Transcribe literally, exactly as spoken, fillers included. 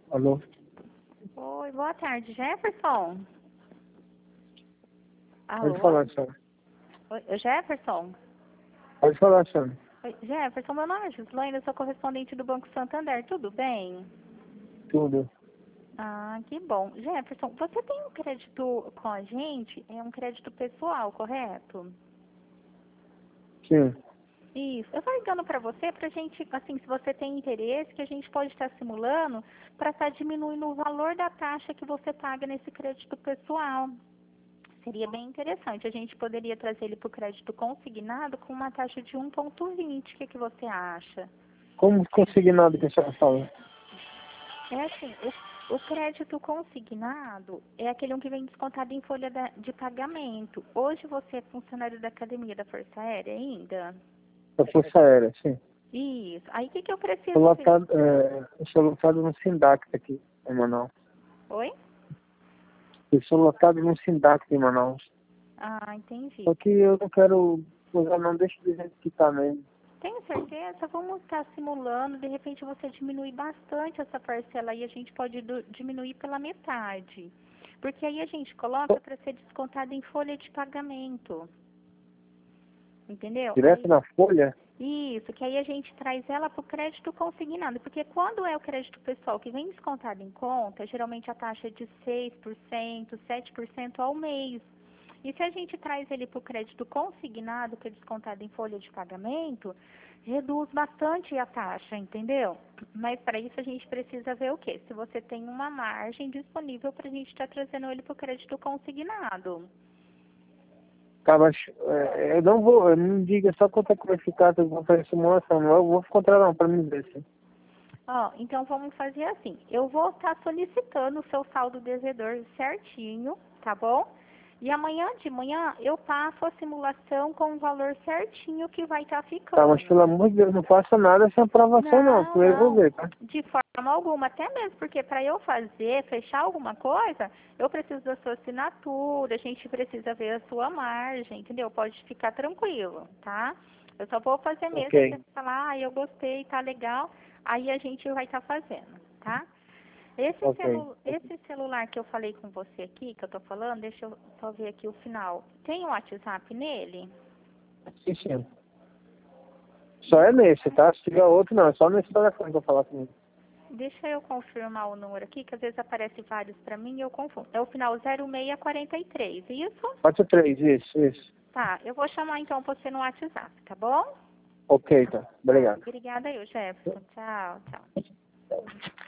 Alô? Oi, boa tarde, Jefferson. Alô? Pode falar, senhora. Oi, Jefferson. Pode falar, senhora. Oi, Jefferson, meu nome é Gislaine, eu sou correspondente do Banco Santander, tudo bem? Tudo. Ah, que bom. Jefferson, você tem um crédito com a gente? É um crédito pessoal, correto? Sim. Isso. Eu estou ligando para você para a gente, assim, se você tem interesse, que a gente pode estar simulando para estar diminuindo o valor da taxa que você paga nesse crédito pessoal. Seria bem interessante. A gente poderia trazer ele para o crédito consignado com uma taxa de um vírgula vinte. O que, que você acha? Como consignado que a senhora fala? É assim, o, o crédito consignado é aquele um que vem descontado em folha da- de pagamento. Hoje você é funcionário da Academia da Força Aérea ainda? Da Força Aérea, sim. Isso. Aí o que, que eu Estou preciso ver? lotado, é, eu sou lotado no Sindac aqui, em Manaus. Oi? Eu sou lotado no Sindac em Manaus. Ah, entendi. Só que eu não quero usar, não, deixa do jeito que tá mesmo. Tenho certeza, vamos estar simulando, de repente você diminuir bastante essa parcela aí, a gente pode do- diminuir pela metade. Porque aí a gente coloca para ser descontado em folha de pagamento. Entendeu? Direto Aí, na folha? isso, que aí a gente traz ela para o crédito consignado. Porque quando é o crédito pessoal que vem descontado em conta, geralmente a taxa é de seis por cento, sete por cento ao mês. E se a gente traz ele para o crédito consignado, que é descontado em folha de pagamento, reduz bastante a taxa, entendeu? Mas para isso a gente precisa ver o quê? Se você tem uma margem disponível para a gente estar trazendo ele para o crédito consignado. Tá, mas é, eu não vou, eu não diga só quanto é que vai ficar, eu vou fazer simulação, não, eu vou encontrar não, pra mim ver, sim. Ó, então vamos fazer assim. Eu vou estar solicitando o seu saldo devedor certinho, tá bom? E amanhã de manhã eu passo a simulação com o valor certinho que vai estar Tá, mas pelo ficando. amor de Deus, não faça nada sem aprovação não, Não, primeiro eu vou não, ver, tá? de forma alguma, até mesmo porque para eu fazer, fechar alguma coisa, eu preciso da sua assinatura, a gente precisa ver a sua margem, entendeu? Pode ficar tranquilo, tá? Eu só vou fazer mesmo se Ok, você falar, ah, eu gostei, tá legal, aí a gente vai estar fazendo, tá? Esse, ok. celu esse celular que eu falei com você aqui, que eu tô falando, deixa eu só ver aqui o final. Tem o WhatsApp nele? Sim, sim. Só é nesse, tá? Se tiver outro, não. É só nesse telefone que eu falar comigo. Deixa eu confirmar o número aqui, que às vezes aparece vários para mim e eu confundo. É o final zero seis quatro três, isso? quatro três, isso, isso. Tá, eu vou chamar então você no WhatsApp, tá bom? Ok, tá. Tá, Obrigado. obrigada eu, Jefferson. Tchau, tchau.